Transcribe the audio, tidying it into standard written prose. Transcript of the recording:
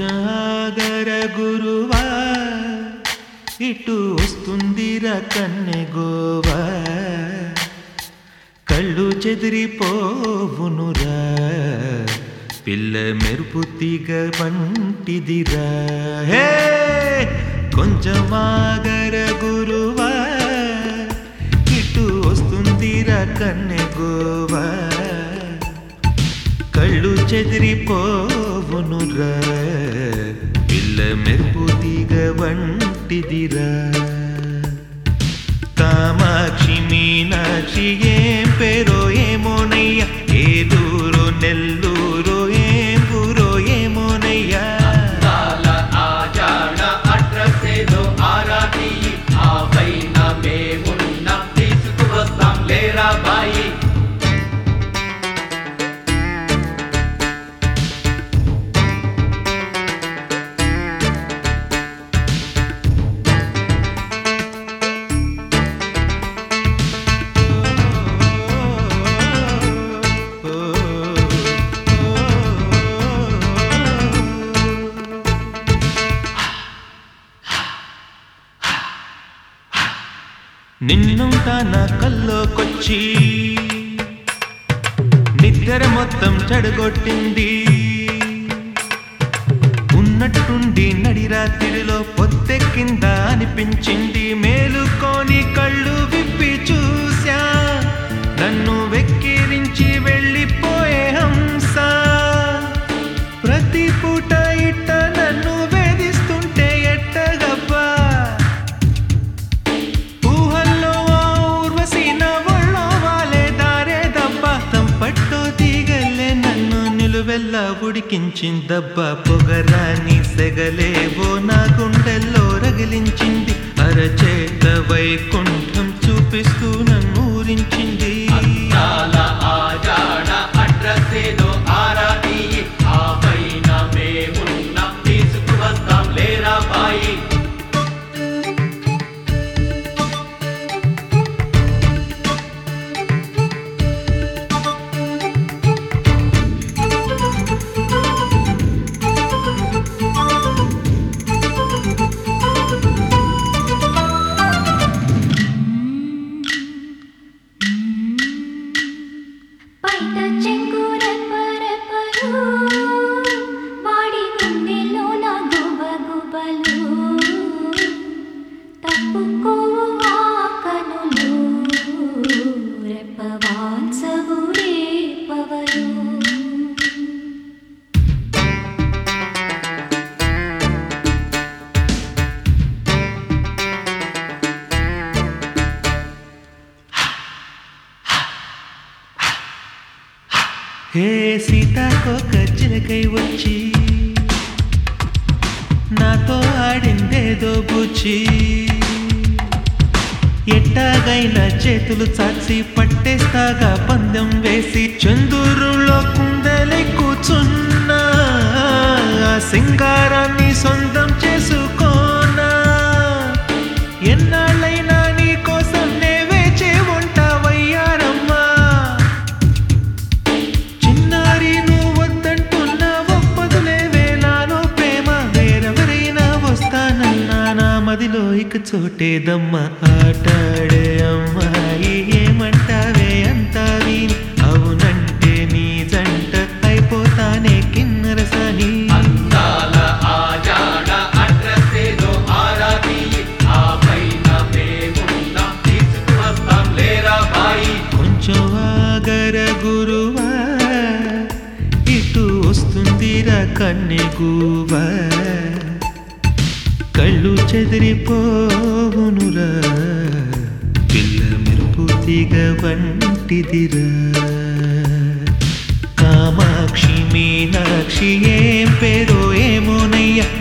కొంచెం ఆగర గురువా, ఇటు వస్తుందిరా కన్నెగోవా, కళ్ళు చెదిరిపోవునురా, పిల్ల మెరుపు తీగ వంటిదిరా. హే కొంచెం ఆగర గురువా, ఇటు వస్తుందిరా కన్నెగోవా, కళ్ళు చెదిరిపోవునురా, పిల్ల మెరుపు తీగ వంటిదిరా. కామాక్షి మీనాక్షి ఏం పేరో ఏమోనయ్యా, ఏలూరు నెల్లూరు ఏం ఊరో ఏమోనయ్యా. అడ్రస్ ఏదో ఆరాటి ఆ పైన మేమున్న తీసుకువస్తాం లేరా బాయి. నిన్నుంటా నా కల్లోకొచ్చి నిద్ర మొత్తం చెడగొట్టింది, ఉన్నట్టుండి నడిరాత్రిలో పొద్దెక్కింద అనిపించింది. మేలుకొని కళ్ళు విప్పి చూశా, నన్ను వెక్కిరించి వెళ్ళిపోయే హంస. ప్రతి పూట ఇట్ట నన్ను వేధిస్తుంటే ఎట్టగబ్బా, వెల్లా ఉడికించిందబ్బా. పొగరాని సెగలేవో నా గుండెల్లో రగిలించింది, అరచేత వైకుంఠం చూపిస్తూ నన్ను ఊరించింది. అడ్రస్ ఏదో ఆరాటి ఆ పైన మేమున్న తీసుకువస్తాం లేరా బాయి. హే సీతాకోక చిలకై వచ్చి నాతో ఆడిందేదో బుచ్చి, ఎట్టాగైనా చేతులు చాచి పట్టేస్తాగా పందెం వేసి, చందూరులో కుండలై కూర్చున్నా, సింగారాన్ని సొంతం చేసుకోనా. ఎన్నాళ్ళైనా నీ కోసం నే వేచే ఉంటావయ్యారమ్మా, చిన్నారి నువ్వు వద్దంటున్నా ఒప్పదులే వేలాలో ప్రేమ. వేరెవరైనా వస్తానన్నా నా మదిలో ఇక చోటేదమ్మా. ఆటాడే అమ్మాయి ఏమంటావే అంతా విని, అవునంటే నీ జంట అయిపోతానే కిన్నరసాని. అడ్రస్ ఏదో ఆరాటి ఆ పైన మేమున్న తీసుకువస్తాం లేరా బాయి. కొంచెం ఆగర గురువా, ఇటు వస్తుందిరా కన్నెగూవా, కళ్ళు చెదిరిపోవునురా, పిల్ల మెరుపు తీగ వంటిదిరా. కామాక్షి మీనాక్షి ఏం పేరో ఏమోనయ్యా,